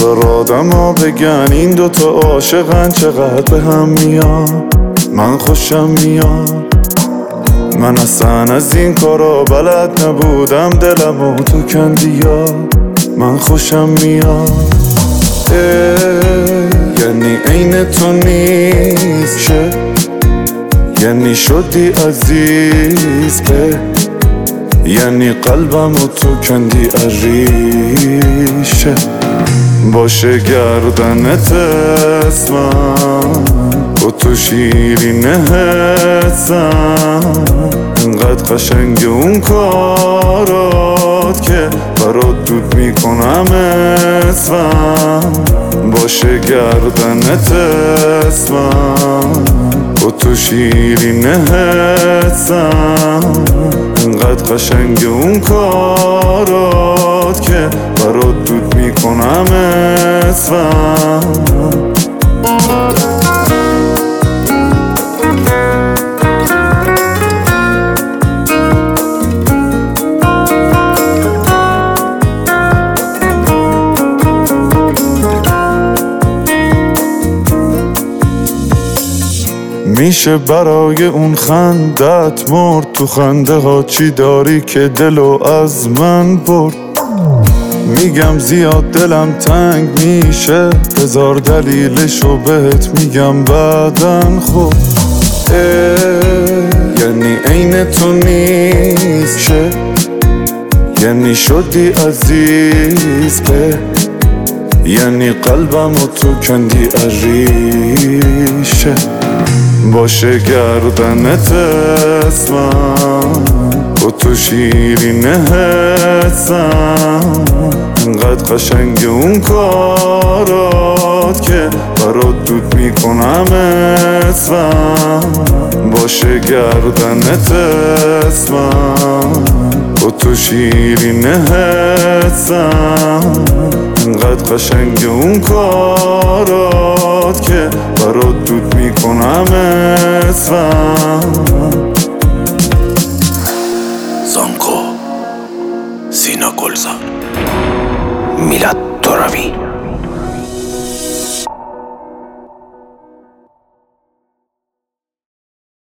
بذار آدما بگن این دوتا عاشقن چقدر به هم میان. من خوشم میاد، من اصلا از این کارا بلد نبودم، دلمو تو کندیا. من خوشم میاد، یعنی عین تو نیست، یعنی شدی عزیز، یعنی قلبمو تو کندی عریشه. باشه گردنت اسمم، با تو شیرین حسم، انقدر قشنگ اون کارات که برات دود میکنم اسمم. باشه گردنت اسمم، با تو شیرین حسم، انقدر قشنگ اون کارات که برات دود میکنم اسمم. میشه برای اون خندت مرد، تو خنده ها چی داری که دلو از من برد. میگم زیاد دلم تنگ میشه، هزار دلیلشو بهت میگم بعدن. خب یعنی عین تو نیست، یعنی شدی عزیز، یعنی قلبمو تو کندی عریشه. باشه گردنت اسمم، با تو شیرین حسم، انقدر قشنگ اون کارات که برات دود میکنم اسمم. باشه گردنت اسمم، با تو شیرین حسم، انقدر قشنگ اون کارات که برات دود میکنم اسمم. زانکو، سینا گلزار، میلاد ترابی.